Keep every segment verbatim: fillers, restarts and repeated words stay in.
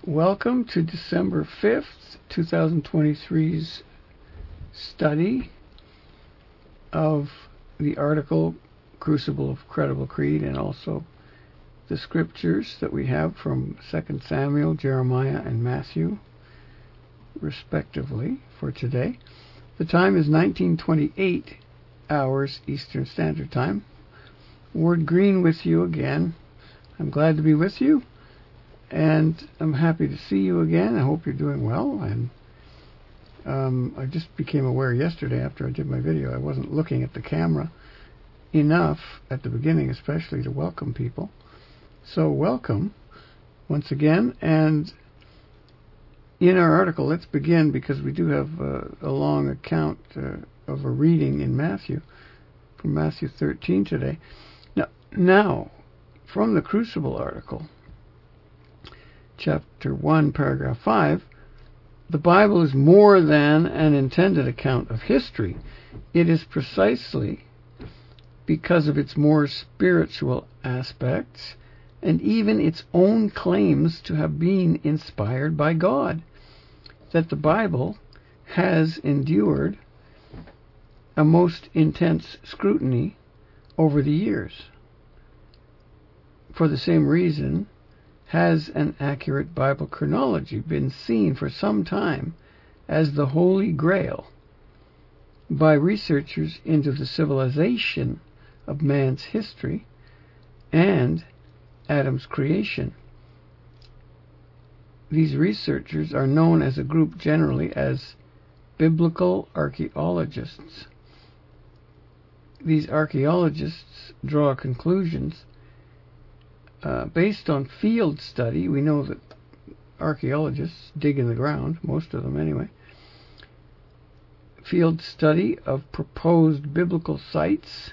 Welcome to December fifth, twenty twenty-three's study of the article Crucible of Credible Creed, and also the scriptures that we have from Second Samuel, Jeremiah, and Matthew, respectively, for today. The time is nineteen twenty-eight hours Eastern Standard Time. Ward Green with you again. I'm glad to be with you, and I'm happy to see you again. I hope you're doing well. And um, I just became aware yesterday after I did my video I wasn't looking at the camera enough at the beginning, especially to welcome people. So welcome once again. And in our article, let's begin, because we do have uh, a long account uh, of a reading in Matthew, from Matthew thirteen today. Now, now, from the Crucible article, chapter one, paragraph five, the Bible is more than an intended account of history. It is precisely because of its more spiritual aspects and even its own claims to have been inspired by God that the Bible has endured a most intense scrutiny over the years. For the same reason, has an accurate Bible chronology been seen for some time as the Holy Grail by researchers into the civilization of man's history and Adam's creation. These researchers are known as a group generally as biblical archaeologists. These archaeologists draw conclusions uh, based on field study. We know that archaeologists dig in the ground, most of them anyway. Field study of proposed biblical sites,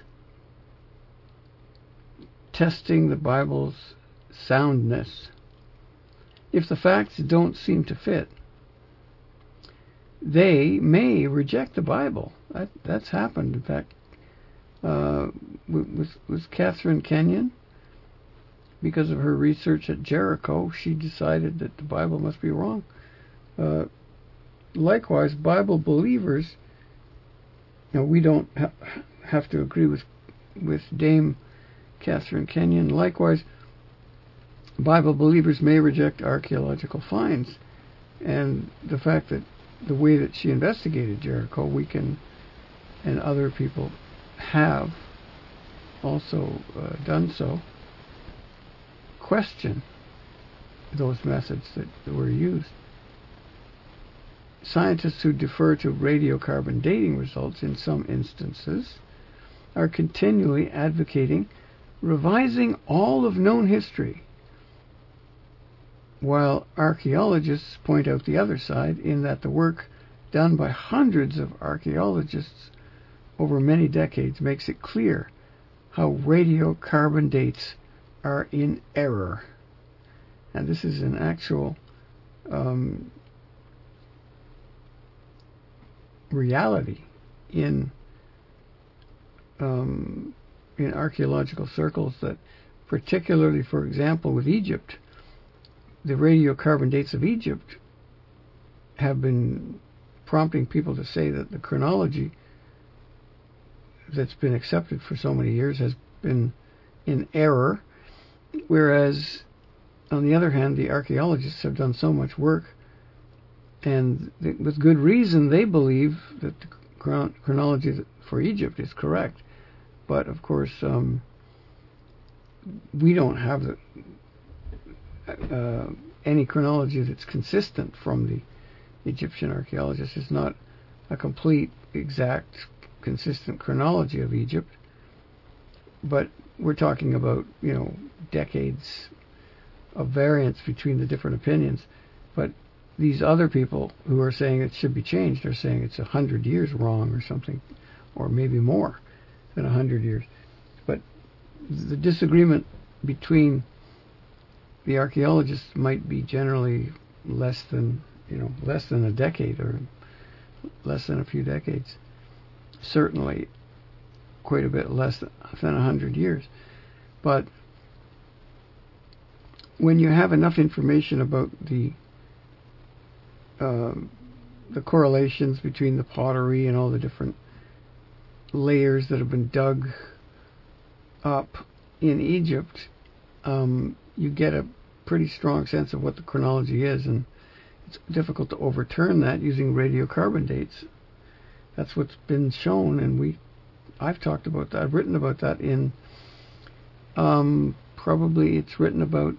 testing the Bible's soundness. If the facts don't seem to fit, they may reject the Bible. That, that's happened, in fact, uh, with, with Catherine Kenyon. Because of her research at Jericho, she decided that the Bible must be wrong. Uh, likewise, Bible believers, you know, we don't ha- have to agree with with Dame Catherine Kenyon. Likewise, Bible believers may reject archaeological finds, and the fact that the way that she investigated Jericho, we can, and other people have also uh, done so, question those methods that, that were used. Scientists who defer to radiocarbon dating results in some instances are continually advocating revising all of known history, while archaeologists point out the other side, in that the work done by hundreds of archaeologists over many decades makes it clear how radiocarbon dates are in error. And this is an actual um, reality in um, in archaeological circles, that particularly, for example, with Egypt, the radiocarbon dates of Egypt have been prompting people to say that the chronology that's been accepted for so many years has been in error, whereas, on the other hand, the archaeologists have done so much work, and th- with good reason they believe that the chron- chronology for Egypt is correct. But, of course, um, we don't have the, uh, any chronology that's consistent from the Egyptian archaeologists. It's not a complete, exact, consistent chronology of Egypt, but we're talking about, you know, decades of variance between the different opinions. But these other people who are saying it should be changed are saying it's a hundred years wrong or something, or maybe more than a hundred years. But the disagreement between the archaeologists might be generally less than, you know, less than a decade, or less than a few decades. Certainly quite a bit less than a hundred years. But when you have enough information about the uh, the correlations between the pottery and all the different layers that have been dug up in Egypt, um, you get a pretty strong sense of what the chronology is, and it's difficult to overturn that using radiocarbon dates. That's what's been shown, and we, I've talked about that. I've written about that in, um, probably it's written about,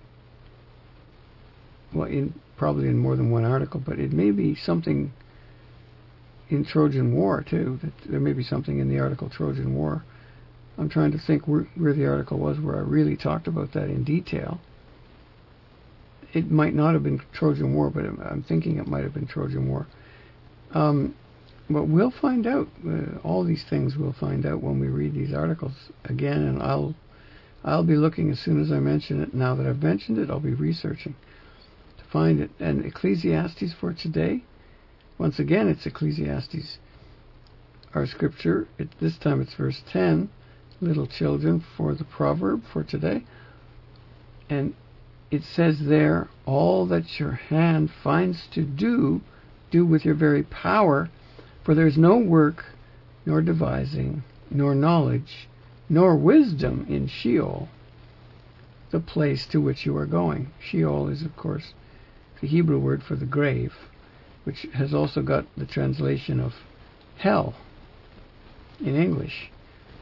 well, in probably in more than one article, but it may be something in Trojan War too. That there may be something in the article Trojan War. I'm trying to think where, where the article was where I really talked about that in detail. It might not have been Trojan War, but I'm thinking it might have been Trojan War. Um, but we'll find out. Uh, all these things we'll find out when we read these articles again, and I'll I'll be looking as soon as I mention it. Now that I've mentioned it, I'll be researching to find it. And Ecclesiastes for today, once again, it's Ecclesiastes. Our scripture, it, this time it's verse ten, little children, for the proverb for today. And it says there, all that your hand finds to do, do with your very power, for there is no work, nor devising, nor knowledge, nor wisdom in Sheol, the place to which you are going. Sheol is, of course, the Hebrew word for the grave, which has also got the translation of hell in English.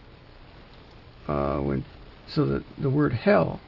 Uh, when, so that the word hell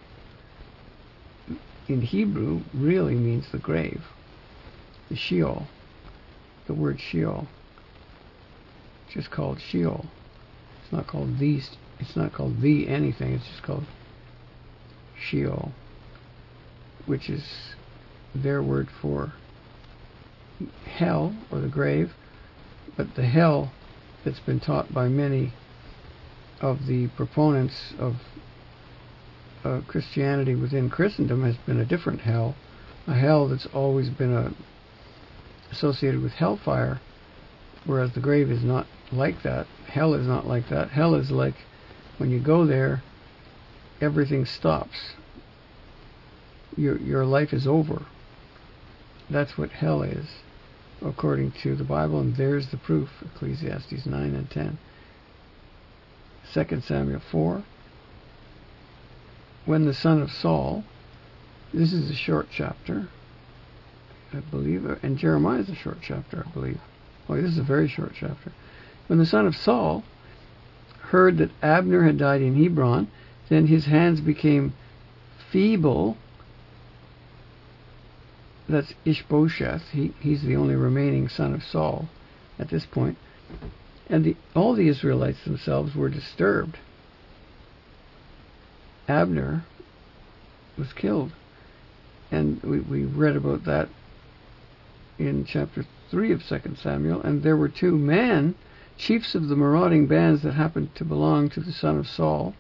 in Hebrew really means the grave, the Sheol, the word Sheol. It's just called Sheol. It's not called the. It's not called the anything. It's just called Sheol, which is their word for hell or the grave. But the hell that's been taught by many of the proponents of uh, Christianity within Christendom has been a different hell, a hell that's always been a, associated with hellfire, whereas the grave is not like that. Hell is not like that. Hell is like when you go there, everything stops. Your your life is over. That's what hell is, according to the Bible, and there's the proof, Ecclesiastes nine and ten. Second Samuel four, when the son of Saul, this is a short chapter, I believe, and Jeremiah is a short chapter, I believe. Oh, this is a very short chapter. When the son of Saul heard that Abner had died in Hebron, then his hands became feeble. That's Ishbosheth. He, he's the only remaining son of Saul at this point. And the, all the Israelites themselves were disturbed. Abner was killed. And we, we read about that in chapter three of Second Samuel. And there were two men, chiefs of the marauding bands that happened to belong to the son of Saul.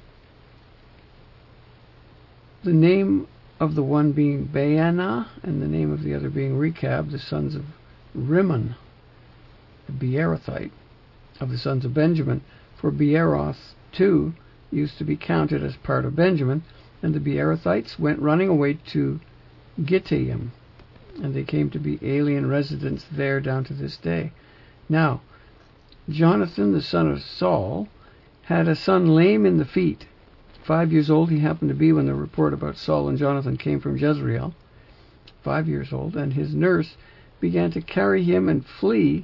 The name of the one being Baanah, and the name of the other being Rechab, the sons of Rimmon, the Beerothite, of the sons of Benjamin. For Beeroth, too, used to be counted as part of Benjamin, and the Beerothites went running away to Gittaim, and they came to be alien residents there down to this day. Now, Jonathan, the son of Saul, had a son lame in the feet. Five years old he happened to be when the report about Saul and Jonathan came from Jezreel. Five years old, and his nurse began to carry him and flee.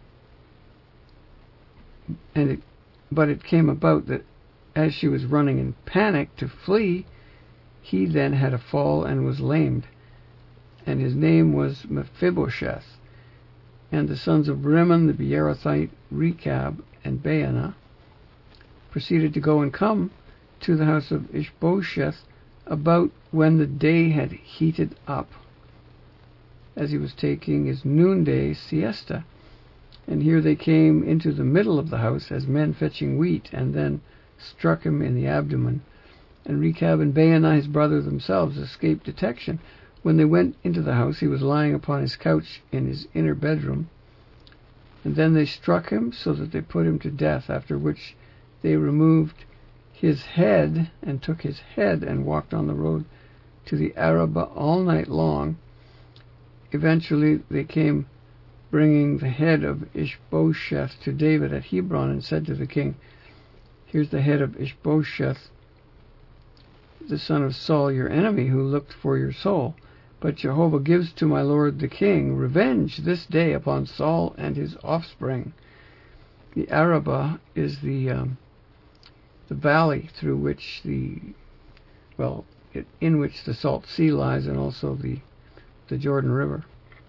And it, but it came about that as she was running in panic to flee, he then had a fall and was lamed. And his name was Mephibosheth. And the sons of Rimmon, the Beerothite, Rechab, and Baanah proceeded to go and come to the house of Ishbosheth about when the day had heated up, as he was taking his noonday siesta. And here they came into the middle of the house as men fetching wheat, and then struck him in the abdomen. And Rechab and Baanah, his brother, themselves escaped detection. When they went into the house, he was lying upon his couch in his inner bedroom. And then they struck him so that they put him to death, after which they removed his head and took his head and walked on the road to the Arabah all night long. Eventually they came bringing the head of Ishbosheth to David at Hebron, and said to the king, "Here's the head of Ishbosheth, the son of Saul, your enemy, who looked for your soul. But Jehovah gives to my lord the king revenge this day upon Saul and his offspring." The Arabah is the um, the valley through which the well, it, in which the Salt Sea lies, and also the the Jordan River,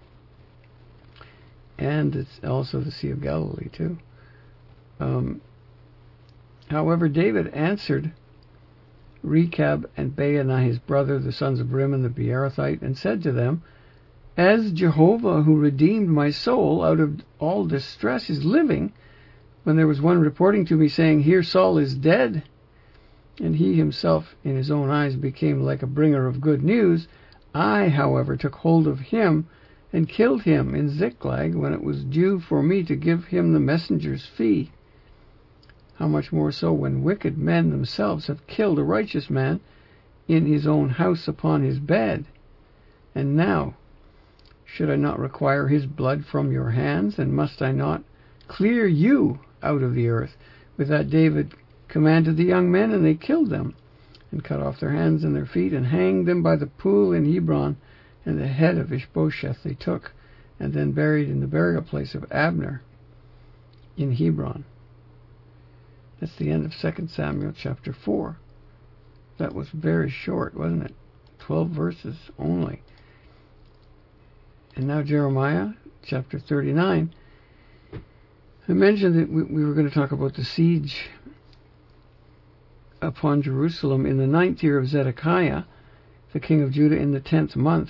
and it's also the Sea of Galilee too. Um, however, David answered Rechab and Baanah his brother, the sons of Rimmon the Beerothite, and said to them, "As Jehovah, who redeemed my soul out of all distress, is living, when there was one reporting to me, saying, 'Here Saul is dead,' and he himself in his own eyes became like a bringer of good news, I, however, took hold of him and killed him in Ziklag, when it was due for me to give him the messenger's fee. How much more so when wicked men themselves have killed a righteous man in his own house upon his bed? And now, should I not require his blood from your hands, and must I not clear you out of the earth?" With that David commanded the young men, and they killed them, and cut off their hands and their feet, and hanged them by the pool in Hebron. And the head of Ishbosheth they took, and then buried in the burial place of Abner in Hebron. That's the end of Second Samuel chapter four. That was very short, wasn't it? Twelve verses only. And now Jeremiah chapter thirty-nine. I mentioned that we, we were going to talk about the siege upon Jerusalem in the ninth year of Zedekiah, the king of Judah, in the tenth month.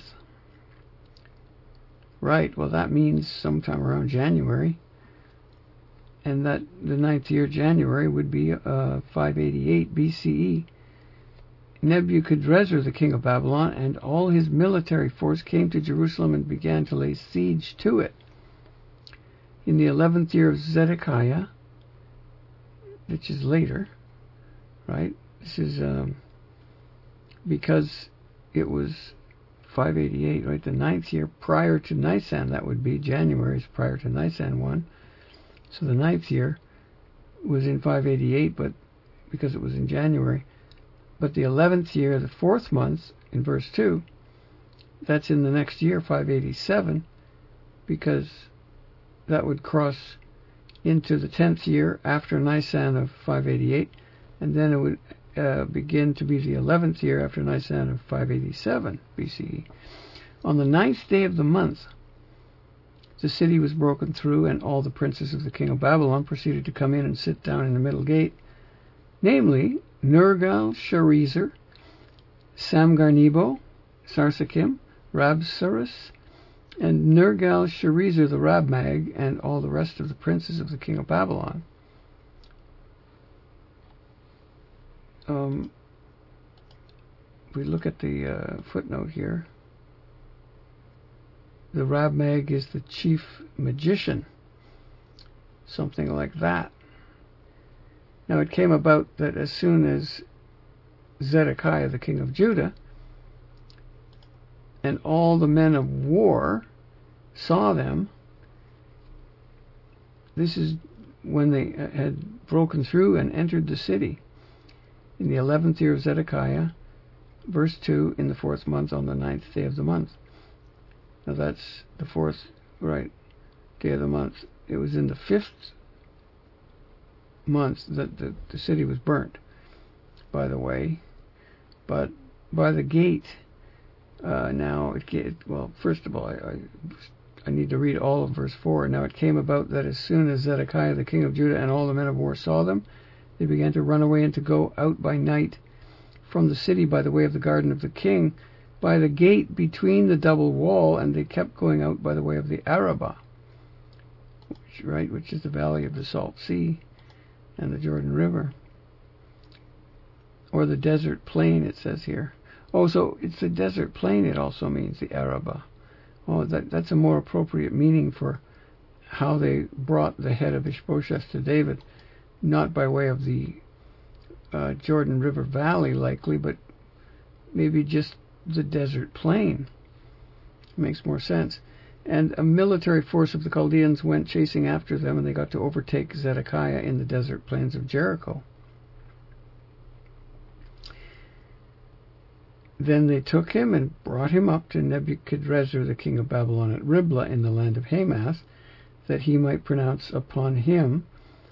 Right, well that means sometime around January. And that the ninth year, January, would be uh, five eighty-eight B C E. Nebuchadrezzar, the king of Babylon, and all his military force came to Jerusalem and began to lay siege to it. In the eleventh year of Zedekiah, which is later, right? This is um, because it was five eighty-eight, right? The ninth year prior to Nisan, that would be January is prior to Nisan one. So the ninth year was in five eighty-eight, but because it was in January. But the eleventh year, the fourth month, in verse two, that's in the next year, five eighty-seven, because that would cross into the tenth year after Nisan of five eighty-eight, and then it would uh, begin to be the eleventh year after Nisan of five eighty-seven B C E. On the ninth day of the month, the city was broken through, and all the princes of the king of Babylon proceeded to come in and sit down in the middle gate, namely Nergal-Sharezer, Samgar-Nebo, Sarsakim, Rabsaris, and Nergal-Sharezer the Rabmag, and all the rest of the princes of the king of Babylon. Um, we look at the uh, footnote here. The Rabmag is the chief magician, something like that. Now it came about that as soon as Zedekiah, the king of Judah, and all the men of war saw them, this is when they had broken through and entered the city. In the eleventh year of Zedekiah, verse two, in the fourth month, on the ninth day of the month. Now that's the fourth, right, day of the month. It was in the fifth month that the, the city was burnt, by the way. But by the gate, uh, now, it, it well, first of all, I, I, I need to read all of verse four. Now it came about that as soon as Zedekiah, the king of Judah, and all the men of war saw them, they began to run away and to go out by night from the city by the way of the garden of the king, by the gate between the double wall, and they kept going out by the way of the Arabah, which, right, which is the valley of the Salt Sea and the Jordan River, or the desert plain, it says here. Oh, so it's the desert plain, it also means, the Arabah. Oh, that, that's a more appropriate meaning for how they brought the head of Ishbosheth to David, not by way of the uh, Jordan River Valley, likely, but maybe just the desert plain. It makes more sense. And a military force of the Chaldeans went chasing after them, and they got to overtake Zedekiah in the desert plains of Jericho. Then they took him and brought him up to Nebuchadrezzar, the king of Babylon, at Riblah in the land of Hamath, that he might pronounce upon him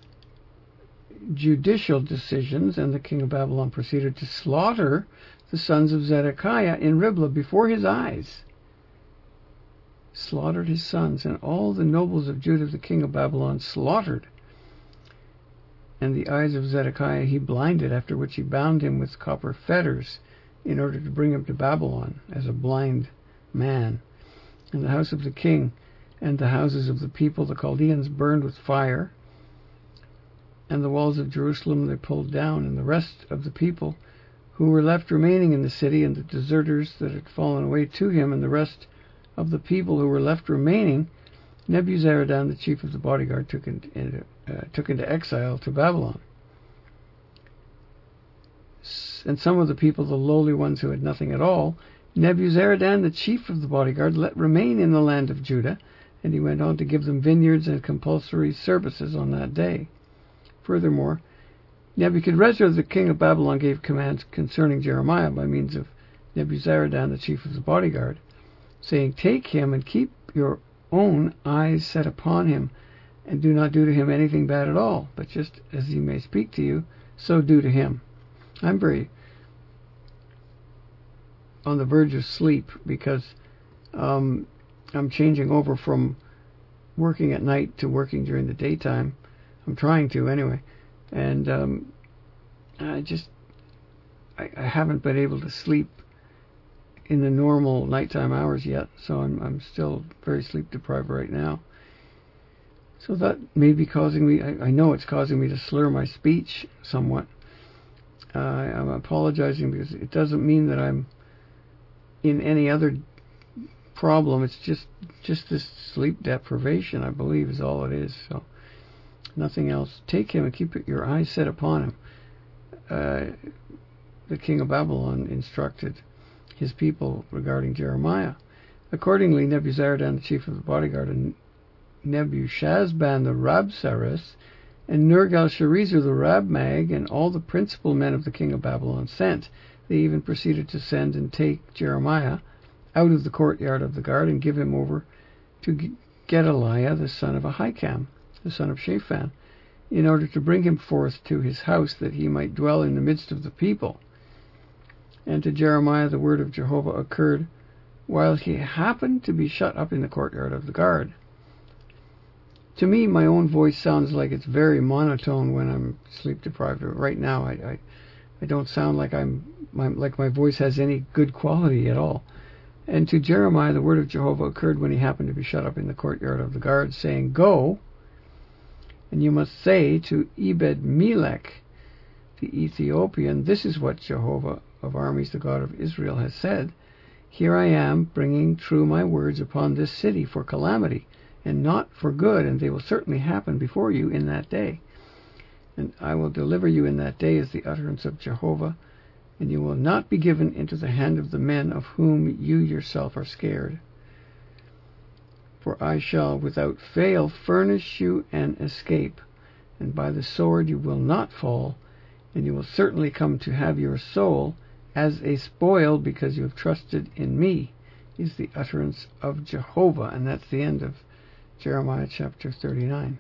judicial decisions. And the king of Babylon proceeded to slaughter the sons of Zedekiah in Riblah before his eyes. Slaughtered his sons, and all the nobles of Judah the king of Babylon slaughtered. And the eyes of Zedekiah he blinded, after which he bound him with copper fetters, in order to bring him to Babylon as a blind man. And the house of the king and the houses of the people, the Chaldeans, burned with fire, and the walls of Jerusalem they pulled down, and the rest of the people who were left remaining in the city, and the deserters that had fallen away to him, and the rest of the people who were left remaining, Nebuzaradan, the chief of the bodyguard, took into, uh, took into exile to Babylon. And some of the people, the lowly ones who had nothing at all, Nebuzaradan, the chief of the bodyguard, let remain in the land of Judah, and he went on to give them vineyards and compulsory services on that day. Furthermore, Nebuchadrezzar, the king of Babylon, gave commands concerning Jeremiah by means of Nebuzaradan, the chief of the bodyguard, saying, "Take him and keep your own eyes set upon him, and do not do to him anything bad at all, but just as he may speak to you, so do to him." I'm very on the verge of sleep because um, I'm changing over from working at night to working during the daytime. I'm trying to anyway. And um, I just, I, I haven't been able to sleep in the normal nighttime hours yet, so I'm, I'm still very sleep deprived right now. So that may be causing me, I, I know it's causing me to slur my speech somewhat. Uh, I'm apologizing because it doesn't mean that I'm in any other problem. It's just just this sleep deprivation, I believe, is all it is. So nothing else. Take him and keep your eyes set upon him. Uh, the king of Babylon instructed his people regarding Jeremiah. Accordingly, Nebuzaradan, the chief of the bodyguard, and Nebuchadnezzar the Rabsaris, and Nergal-Sharezer the Rabmag, and all the principal men of the king of Babylon sent. They even proceeded to send and take Jeremiah out of the courtyard of the guard and give him over to Gedaliah, the son of Ahikam, the son of Shaphan, in order to bring him forth to his house, that he might dwell in the midst of the people. And to Jeremiah the word of Jehovah occurred while he happened to be shut up in the courtyard of the guard. To me, my own voice sounds like it's very monotone when I'm sleep deprived. Right now, I, I, I don't sound like I'm my, like my voice has any good quality at all. And to Jeremiah, the word of Jehovah occurred when he happened to be shut up in the courtyard of the guard, saying, "Go, and you must say to Ebed-Melech, the Ethiopian, this is what Jehovah of armies, the God of Israel, has said. Here I am, bringing true my words upon this city for calamity, and not for good, and they will certainly happen before you in that day. And I will deliver you in that day as the utterance of Jehovah, and you will not be given into the hand of the men of whom you yourself are scared. For I shall without fail furnish you an escape, and by the sword you will not fall, and you will certainly come to have your soul as a spoil, because you have trusted in me, is the utterance of Jehovah." And that's the end of Jeremiah chapter thirty-nine.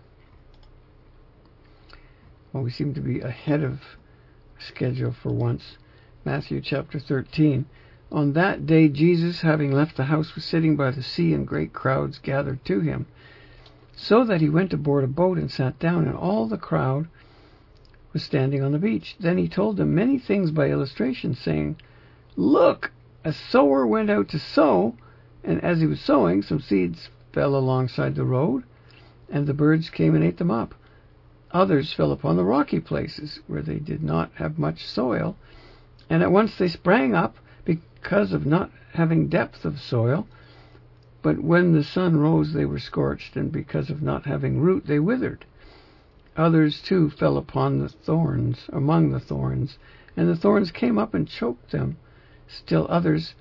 Well, we seem to be ahead of schedule for once. Matthew chapter thirteen. On that day Jesus, having left the house, was sitting by the sea, and great crowds gathered to him, so that he went aboard a boat and sat down, and all the crowd was standing on the beach. Then he told them many things by illustration, saying, "Look, a sower went out to sow, and as he was sowing, some seeds fell alongside the road, and the birds came and ate them up. Others fell upon the rocky places, where they did not have much soil, and at once they sprang up, because of not having depth of soil. But when the sun rose, they were scorched, and because of not having root, they withered. Others, too, fell upon the thorns, among the thorns, and the thorns came up and choked them. Still others,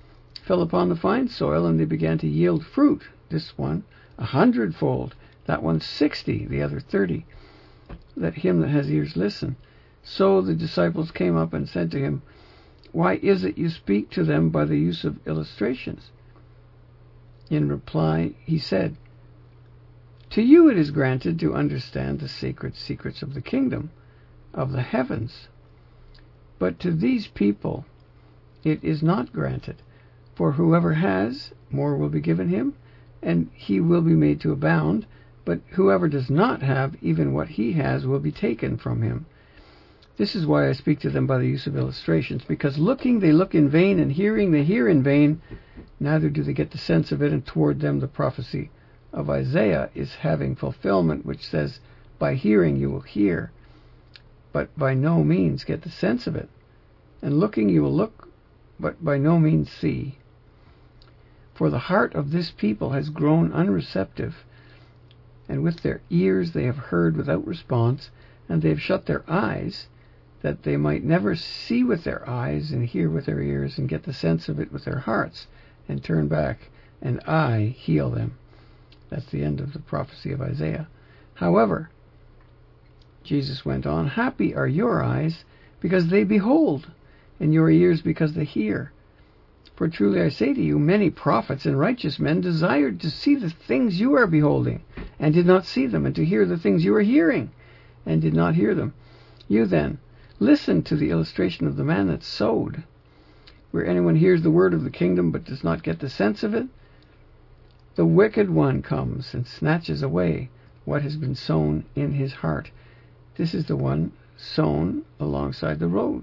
fell upon the fine soil, and they began to yield fruit. This one a hundredfold, that one sixty, the other thirty. Let him that has ears listen. So the disciples came up and said to him, Why is it you speak to them by the use of illustrations? In reply, he said, To you it is granted to understand the sacred secrets of the kingdom of the heavens. But to these people it is not granted. For whoever has, more will be given him, and he will be made to abound. But whoever does not have, even what he has will be taken from him. This is why I speak to them by the use of illustrations, because looking they look in vain, and hearing they hear in vain, neither do they get the sense of it. And toward them the prophecy of Isaiah is having fulfillment, which says, By hearing you will hear, but by no means get the sense of it. And looking you will look, but by no means see. For the heart of this people has grown unreceptive, and with their ears they have heard without response, and they have shut their eyes, that they might never see with their eyes, and hear with their ears, and get the sense of it with their hearts, and turn back, and I heal them. That's the end of the prophecy of Isaiah. However, Jesus went on, Happy are your eyes, because they behold, and your ears, because they hear. For truly I say to you, many prophets and righteous men desired to see the things you are beholding, and did not see them, and to hear the things you are hearing, and did not hear them. You then, listen to the illustration of the man that sowed. Where anyone hears the word of the kingdom, but does not get the sense of it, the wicked one comes and snatches away what has been sown in his heart. This is the one sown alongside the road.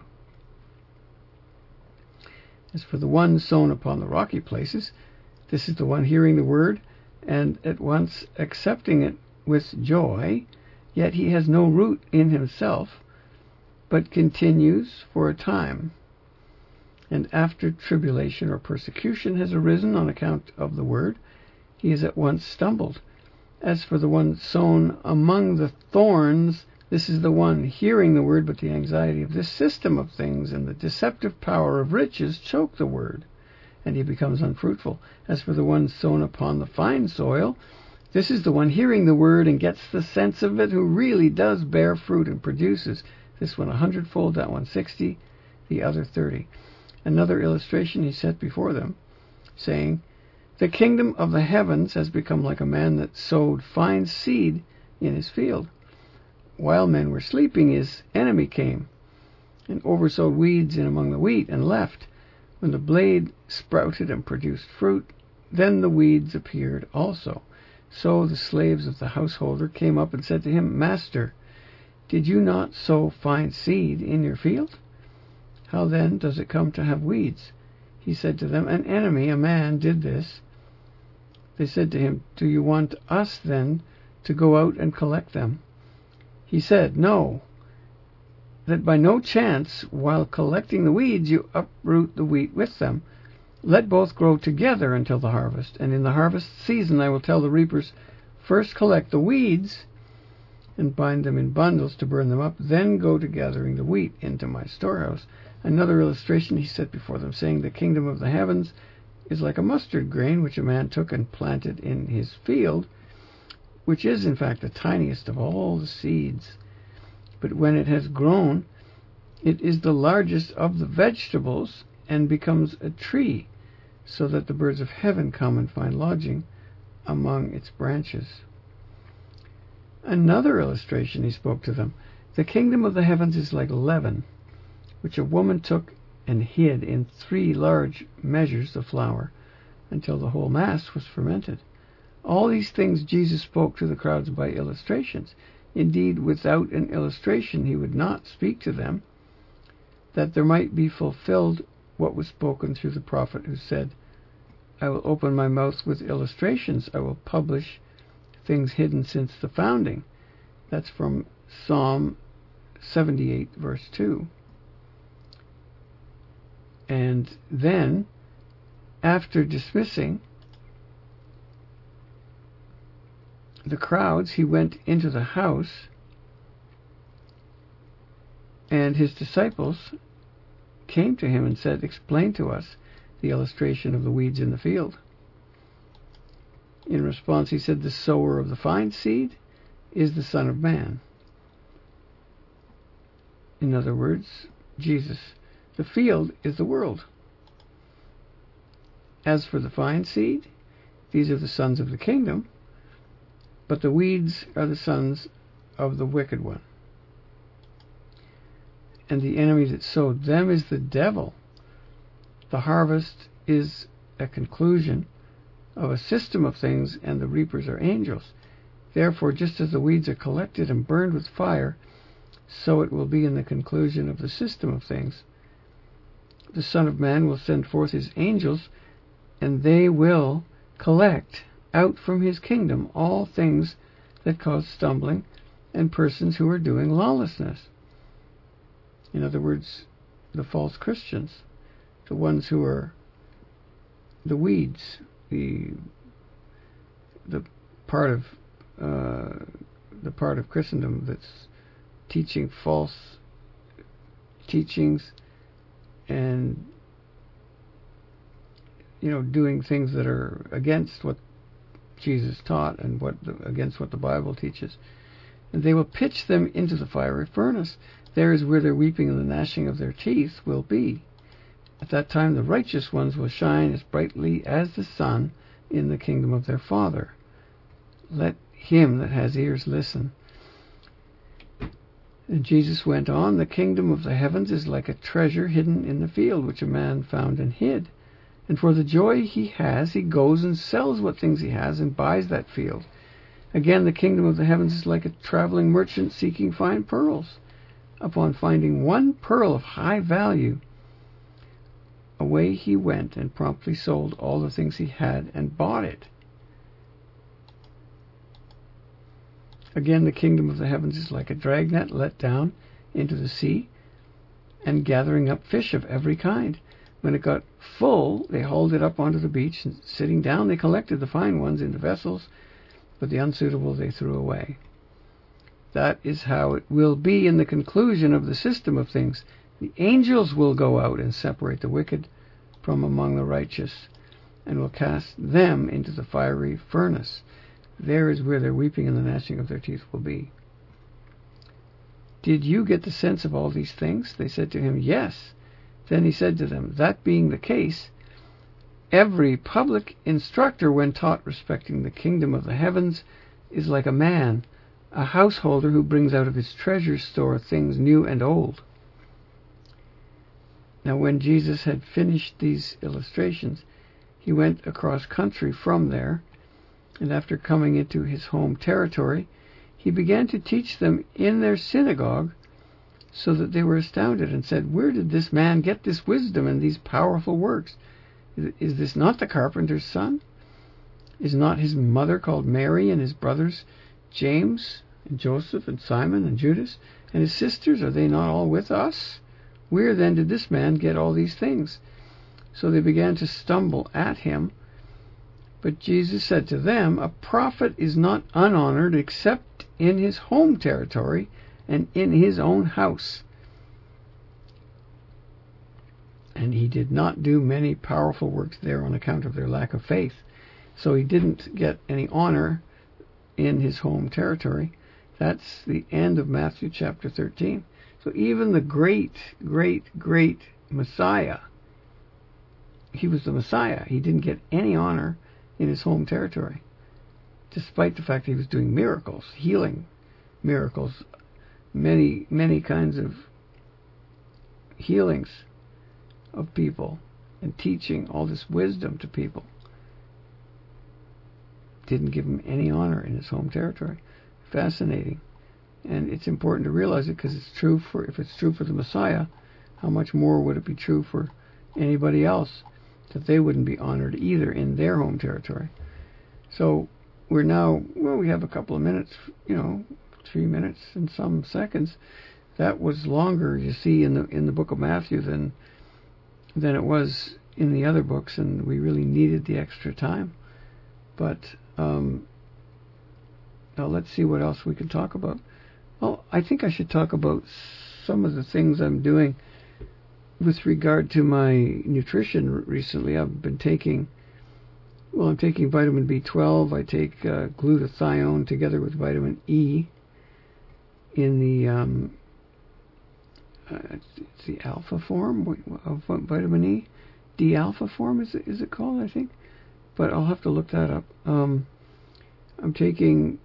As for the one sown upon the rocky places, this is the one hearing the word, and at once accepting it with joy, yet he has no root in himself, but continues for a time. And after tribulation or persecution has arisen on account of the word, he is at once stumbled. As for the one sown among the thorns, this is the one hearing the word, but the anxiety of this system of things and the deceptive power of riches choke the word, and he becomes unfruitful. As for the one sown upon the fine soil, this is the one hearing the word and gets the sense of it, who really does bear fruit and produces, this one a hundredfold, that one sixty, the other thirty. Another illustration he set before them, saying, The kingdom of the heavens has become like a man that sowed fine seed in his field. While men were sleeping, his enemy came and oversowed weeds in among the wheat, and left. When the blade sprouted and produced fruit, then the weeds appeared also. So the slaves of the householder came up and said to him, Master, did you not sow fine seed in your field? How then does it come to have weeds? He said to them, An enemy, a man, did this. They said to him, Do you want us then to go out and collect them? He said, No, that by no chance, while collecting the weeds, you uproot the wheat with them. Let both grow together until the harvest. And in the harvest season I will tell the reapers, First collect the weeds, and bind them in bundles to burn them up, then go to gathering the wheat into my storehouse. Another illustration he set before them, saying, The kingdom of the heavens is like a mustard grain, which a man took and planted in his field, which is in fact the tiniest of all the seeds. But when it has grown, it is the largest of the vegetables, and becomes a tree, so that the birds of heaven come and find lodging among its branches. Another illustration he spoke to them, The kingdom of the heavens is like leaven, which a woman took and hid in three large measures of flour, until the whole mass was fermented. All these things Jesus spoke to the crowds by illustrations. Indeed, without an illustration he would not speak to them, that there might be fulfilled what was spoken through the prophet, who said, I will open my mouth with illustrations. I will publish things hidden since the founding. That's from Psalm seventy-eight, verse two. And then, after dismissing the crowds, he went into the house, and his disciples came to him and said, Explain to us. the illustration of the weeds in the field. In response, he said, the sower of the fine seed is the Son of Man. In other words, Jesus. The field is the world. As for the fine seed, these are the sons of the kingdom, but the weeds are the sons of the wicked one. And the enemy that sowed them is the devil. The harvest is a conclusion of a system of things, and the reapers are angels. Therefore, just as the weeds are collected and burned with fire, so it will be in the conclusion of the system of things. The Son of Man will send forth his angels, and they will collect out from his kingdom all things that cause stumbling and persons who are doing lawlessness. In other words, the false Christians, the ones who are the weeds, the the part of uh, the part of Christendom that's teaching false teachings and, you know, doing things that are against what Jesus taught and what the, against what the Bible teaches. And they will pitch them into the fiery furnace. There is where their weeping and the gnashing of their teeth will be. At that time the righteous ones will shine as brightly as the sun in the kingdom of their Father. Let him that has ears listen. And Jesus went on, the kingdom of the heavens is like a treasure hidden in the field, which a man found and hid. And for the joy he has, he goes and sells what things he has and buys that field. Again, the kingdom of the heavens is like a traveling merchant seeking fine pearls. Upon finding one pearl of high value, away he went and promptly sold all the things he had and bought it. Again, the kingdom of the heavens is like a dragnet let down into the sea and gathering up fish of every kind. When it got full, they hauled it up onto the beach, and sitting down, they collected the fine ones into vessels, but the unsuitable they threw away. That is how it will be in the conclusion of the system of things. The angels will go out and separate the wicked from among the righteous, and will cast them into the fiery furnace. There is where their weeping and the gnashing of their teeth will be. Did you get the sense of all these things? They said to him, yes. Then he said to them, that being the case, every public instructor, when taught respecting the kingdom of the heavens, is like a man, a householder who brings out of his treasure store things new and old. Now when Jesus had finished these illustrations, he went across country from there, and after coming into his home territory, he began to teach them in their synagogue, so that they were astounded and said, where did this man get this wisdom and these powerful works? Is this not the carpenter's son? Is not his mother called Mary, and his brothers James and Joseph and Simon and Judas? And his sisters, are they not all with us? Where then did this man get all these things? So they began to stumble at him. But Jesus said to them, a prophet is not unhonored except in his home territory and in his own house. And he did not do many powerful works there on account of their lack of faith. So he didn't get any honor in his home territory. That's the end of Matthew chapter thirteen. So even the great, great, great Messiah, he was the Messiah. He didn't get any honor in his home territory, despite the fact that he was doing miracles, healing miracles, many, many kinds of healings of people, and teaching all this wisdom to people. Didn't give him any honor in his home territory. Fascinating. And it's important to realize it, because it's true for, if it's true for the Messiah, how much more would it be true for anybody else, that they wouldn't be honored either in their home territory. So we're now, well, we have a couple of minutes, you know, three minutes and some seconds. That was longer, you see, in the in the book of Matthew than than it was in the other books, and we really needed the extra time. But um, now let's see what else we can talk about. Well, I think I should talk about some of the things I'm doing with regard to my nutrition recently, I've been taking, well, I'm taking vitamin B twelve. I take uh, glutathione together with vitamin E in the, um, uh, it's the alpha form of vitamin E. D-alpha form, is it, is it called, I think? But I'll have to look that up. Um, I'm taking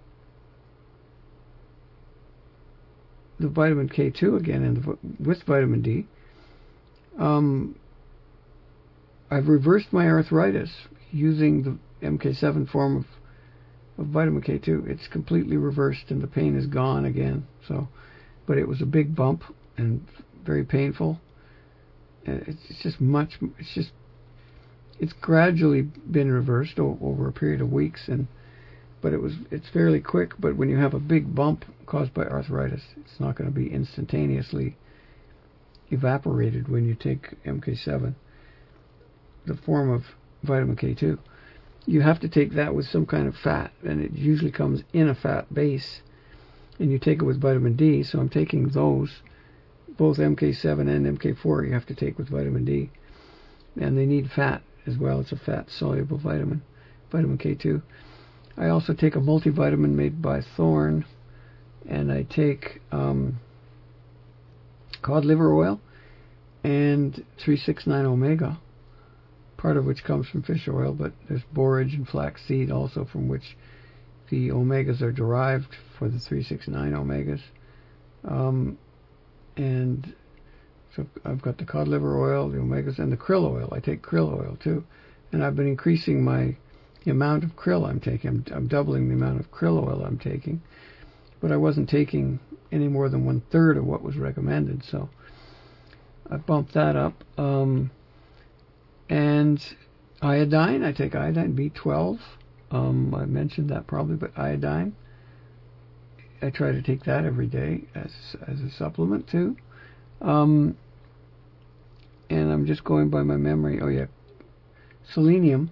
the vitamin K two again, and the, with vitamin D. Um, I've reversed my arthritis using the M K seven form of, of vitamin K two. It's completely reversed, and the pain is gone again. So, but it was a big bump and very painful. And it's just much. It's just. It's gradually been reversed o- over a period of weeks, and but it was. It's fairly quick. But when you have a big bump caused by arthritis, it's not going to be instantaneously evaporated when you take M K seven, the form of vitamin K two. You have to take that with some kind of fat, and it usually comes in a fat base, and you take it with vitamin D. So I'm taking those, both M K seven and M K four you have to take with vitamin D, and they need fat as well. It's a fat soluble vitamin, vitamin K two. I also take a multivitamin made by Thorne, and I take um, cod liver oil and three sixty-nine omega, part of which comes from fish oil, but there's borage and flaxseed also, from which the omegas are derived for the three sixty-nine omegas. Um, and so I've got the cod liver oil, the omegas, and the krill oil. I take krill oil too, and I've been increasing my the amount of krill I'm taking. I'm, I'm doubling the amount of krill oil I'm taking, but I wasn't taking any more than one third of what was recommended, so I bumped that up. Um, and iodine, I take iodine, B twelve. Um, I mentioned that probably, but iodine, I try to take that every day as as a supplement too. Um, and I'm just going by my memory. Oh yeah, selenium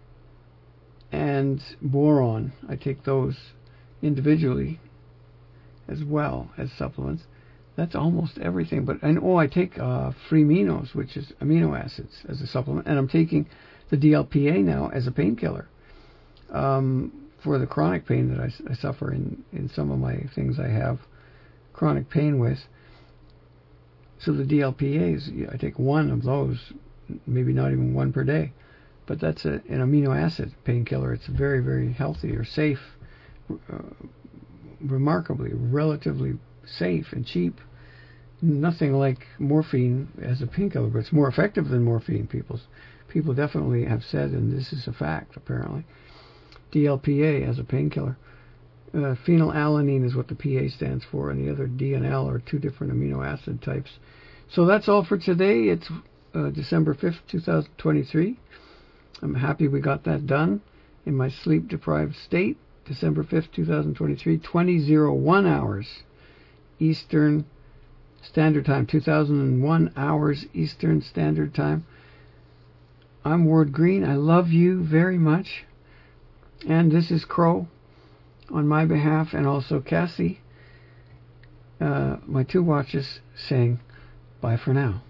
and boron. I take those individually as well as supplements. That's almost everything. But and oh, I take uh, free aminos, which is amino acids, as a supplement, and I'm taking the D L P A now as a painkiller um, for the chronic pain that I, I suffer in in some of my things I have chronic pain with. So the D L P As, I take one of those, maybe not even one per day, but that's a, an amino acid painkiller. It's very, very healthy or safe, uh, remarkably, relatively safe and cheap. Nothing like morphine as a painkiller, but it's more effective than morphine. People, people definitely have said, and this is a fact apparently. D L P A as a painkiller. Uh, phenylalanine is what the P A stands for, and the other D and L are two different amino acid types. So that's all for today. It's uh, December fifth, twenty twenty-three. I'm happy we got that done in my sleep-deprived state. December fifth, twenty twenty-three, twenty oh one hours Eastern Standard Time, two thousand one hours Eastern Standard Time. I'm Ward Green. I love you very much. And this is Crow on my behalf, and also Cassie, uh, my two watches, saying bye for now.